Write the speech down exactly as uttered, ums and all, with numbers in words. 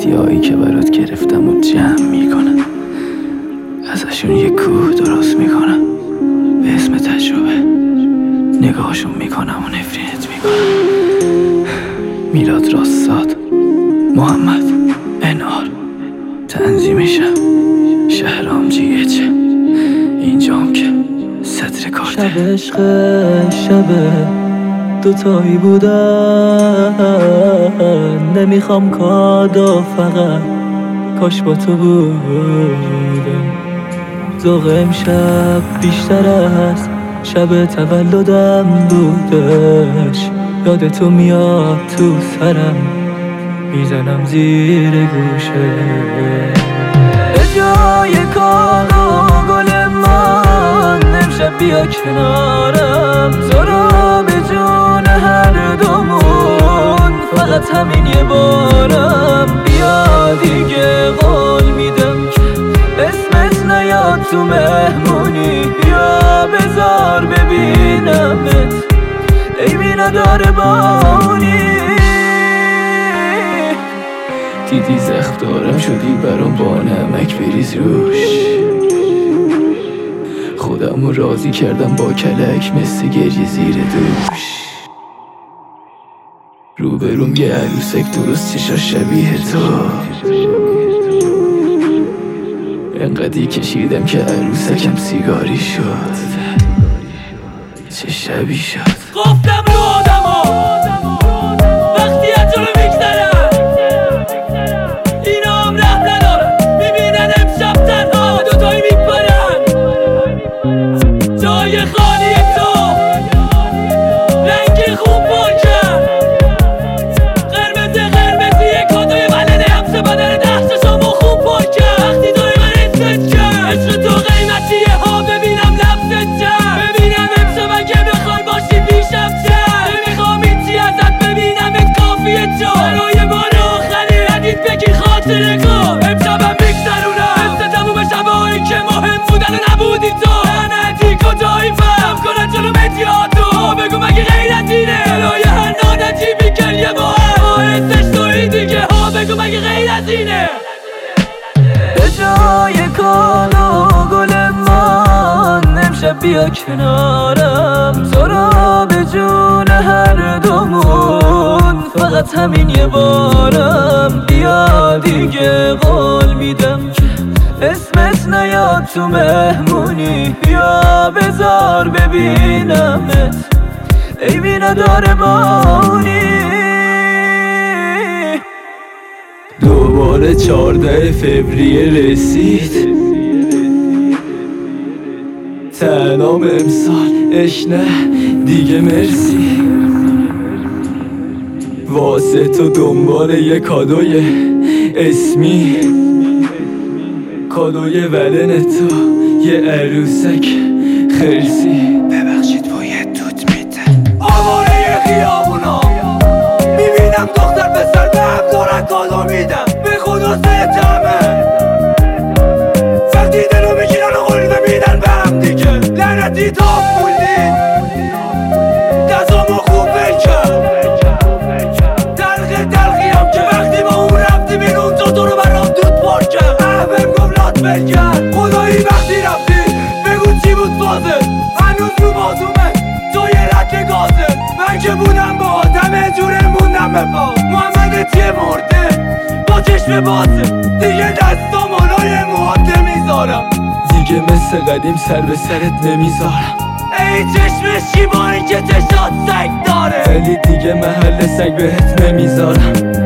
هدیه‌هایی که برات گرفتم و جمع میکنم، ازشون یه کوه درست میکنم به اسم تجربه. نگاهشون میکنم و نفرینت میکنم. میلاد راستاد، محمد انار، تنظیمشم شهرام جیهچه، اینجام که صدر کارته. شب عشق شبه دوتایی بودن، نمیخوام کادو فقط کاش با تو بودم. ذوق امشب بیشتر از شب تولدم بودش، یاد تو میاد تو سرم میزنم زیر گوشه. به جای کادو گل من امشب بیا کنارم، تو را به جون هر دومون فقط همین یه بارم. بیا دیگه قول میدم که اسمت نیاد تو مهمونی، بیا بذار ببینمت ایمی نداره بانی. دیدی زخم دارم شدی برام با نمک بریز روش، خودمو راضی کردم با کلک مثل گریه زیر دوش. روبروم یه عروسک درست چشا شبیه تو، انقدی کشیدم که عروسکم سیگاری شد. چه شبی شد گفتم رو آدما وقتی از جلو میگذرن اینا هم ره ندارن، میبینن امشب تنها دوتایی میپرن. جای خالی تو رنگ خوب پاکن، قرمز قرمزی یک کادوی ولده همسه بدن دست شما خوب پاکن. وقتی دوی من ایست کن عشق تو قیمتیه ها، ببینم لبست چند، ببینم امشب اگه بخوای باشی پیشم چند. نمیخوام هیچی ازت ببینم ات کافیه چون برای بار آخری ردیت بگیر خاطره کن. امشبم میگذرونم مثل تموم شبایی که مهم بودن و نبودی تو. لعنتی کجایی فهم کنن جلو مدیاتو، بگو مگه غیر از اینه برای هر نانجیبی گریه با هم باعثش توی دیگه ها، بگو مگه غیر از اینه. به جای کادو گل من امشب بیا کنارم، تو را به جون هر دومون فقط همین یه بارم. بیا دیگه قول میدم که اسمت نیاد تو مهمونی، بیا بذار ببینمت ایمی نداره بانی. دوباره چهارده فوریه رسید، تنام امسال اش نه دیگه مرسی. واسه تو دنبال یه کادوی اسمی، کادوی ولن تو یه عروسک خرسی. ببخشید باید توت میده آواره خیابونا میبینم دختر پسر به هم دارن کادو میدم، به خدا ستمه وقتی دلو میگیرن و قلبه میدن به هم دیگه. لعنتی تا بودی دستامو خوب بکن، تلخ تلخی هم که وقتی با اون رفتی بیرون تو تو رو برام دود پر کرد. احبم گملات بکن خدایی وقتی رفتی بگو چی بود فازه، هنوز رو بازومه تو یه رک گازه. من که بودم با آدم جوره موندم به پا، محمد چیه مرده با چشم بازه دیگه دستام آلای موهات میذارم، دیگه مثل قدیم سر به سرت نمیذارم. ای چشم شیبایی که چشات سگ داره، ولی دیگه محل سگ بهت نمیذارم.